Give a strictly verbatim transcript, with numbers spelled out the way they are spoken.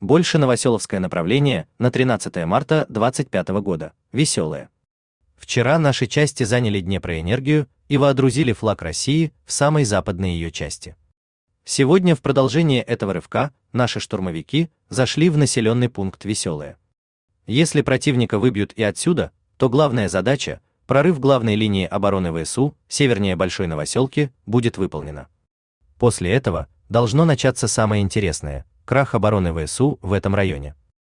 Больше Новоселовское направление на тринадцатое марта двадцать пятого года. Веселое. Вчера наши части заняли Днепроэнергию и водрузили флаг России в самой западной ее части. Сегодня в продолжение этого рывка наши штурмовики зашли в населенный пункт Веселое. Если противника выбьют и отсюда, то главная задача – прорыв главной линии обороны ВСУ севернее Большой Новоселки будет выполнена. После этого должно начаться самое интересное – крах обороны ВСУ в этом районе.